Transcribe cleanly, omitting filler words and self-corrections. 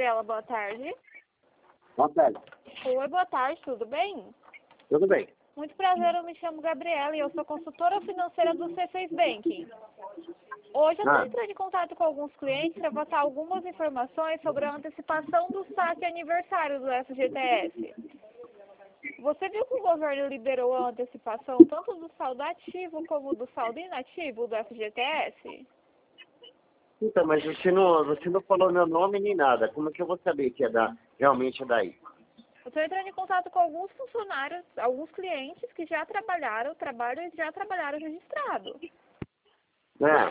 Gabriela, boa tarde. Boa tarde. Oi, boa tarde, tudo bem? Tudo bem. Muito prazer, eu me chamo Gabriela e eu sou consultora financeira do C6 Banking. Hoje eu estou entrando em contato com alguns clientes para passar algumas informações sobre a antecipação do saque aniversário do FGTS. Você viu que o governo liberou a antecipação tanto do saldo ativo como do saldo inativo do FGTS? Então, mas você não falou meu nome nem nada. Como é que eu vou saber que realmente é daí? Eu estou entrando em contato com alguns funcionários, alguns clientes que já trabalharam registrado.